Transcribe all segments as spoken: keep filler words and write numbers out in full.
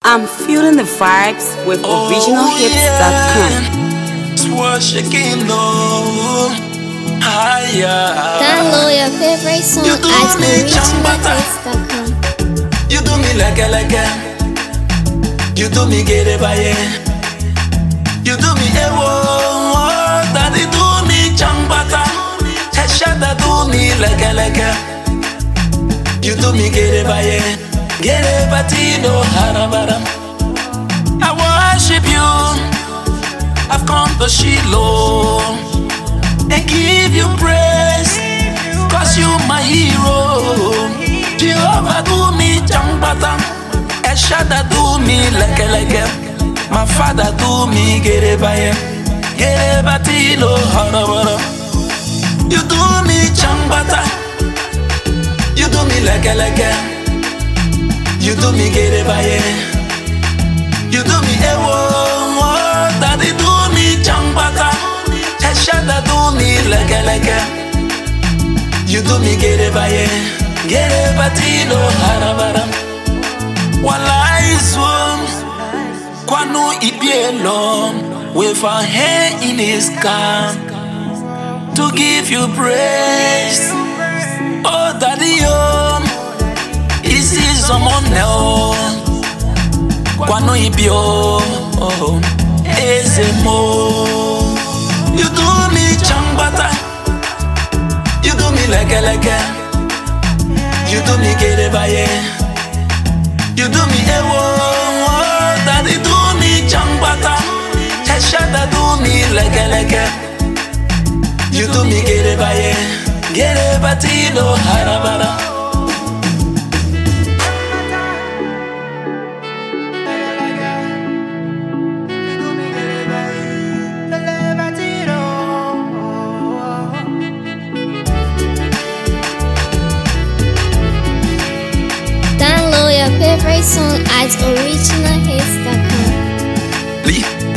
I'm feeling the vibes with original hits dot com. Download your favorite song at original hits dot com. You do me like a like a. You do me get it by it. You do me ewo. Daddy do me chambata. Heshada do me like a like a. You do me get it by it. Get it batino harabara. I worship you. I've come to Shiloh and give you praise, cause you my hero. Jehovah do me chambata. Eshada do me like a like a. My father do me get it by it. Get it batino harabara. You do me chambata. You do me like a like a. You do me get it by it. You do me ewo. Daddy do me chambata. Heshada do me like a like a. You do me get it by it. Get it batino harabara. Wala izum. Kwanu ibielom. With a hand in his car. To give you praise. Oh daddy oh. This is someone else. Kwano ibio, oh, ezemo. You do me chambata. You do me like a like a. You do me get it by it. You do me ewo. Daddy do me chambata. Heshada do me like a like a. You do me get it by it. Get it batino harabara. Download your favorite song at original hits dot com.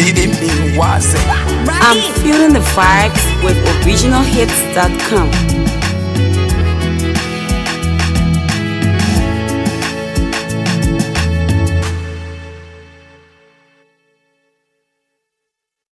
I'm feeling the vibes with original hits dot com.